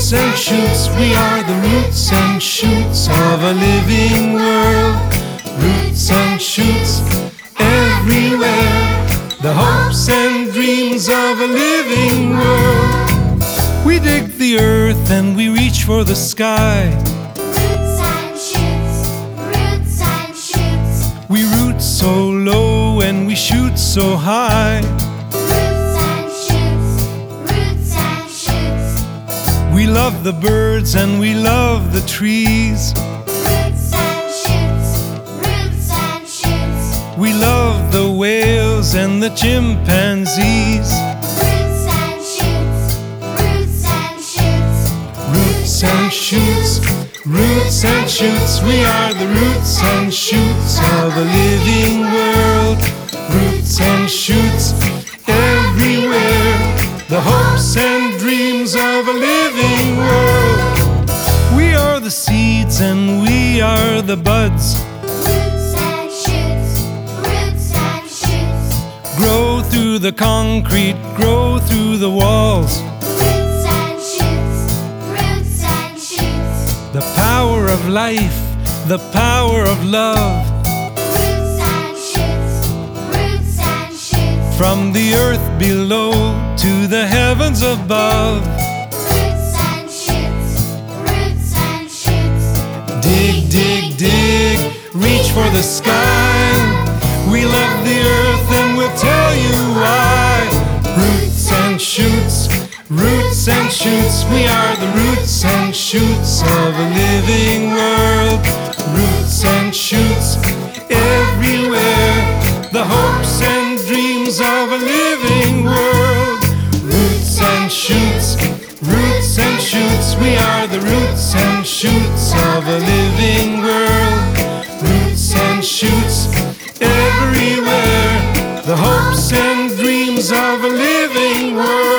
Roots and shoots, we are the roots and shoots of a living world. Roots and shoots everywhere, the hopes and dreams of a living world. We dig the earth and we reach for the sky. Roots and shoots, roots and shoots. We root so low and we shoot so high. Roots and shoots, roots and shoots. We love the birds and we love the trees. Roots and shoots, roots and shoots. We love the whales and the chimpanzees. Roots and shoots, roots and shoots. Roots and shoots, roots and shoots, we are the roots and shoots of a living world. Roots and shoots everywhere, the hopes and dreams of a living world. We are the seeds and we are the buds. Roots and shoots, roots and shoots. Grow through the concrete, grow through the walls. Roots and shoots, roots and shoots. The power of life, the power of love. Roots and shoots, roots and shoots. From the earth below to the heavens above. Roots and shoots, roots and shoots. Dig, dig, dig, reach for the sky. We love the earth and we'll tell you why. Roots and shoots, roots and shoots, we are the roots and shoots of a living world. Roots and shoots everywhere, the hopes and dreams of a living world. Roots and shoots, roots and shoots, we are the roots and shoots of a living world. Roots and shoots everywhere, the hopes and dreams of a living world.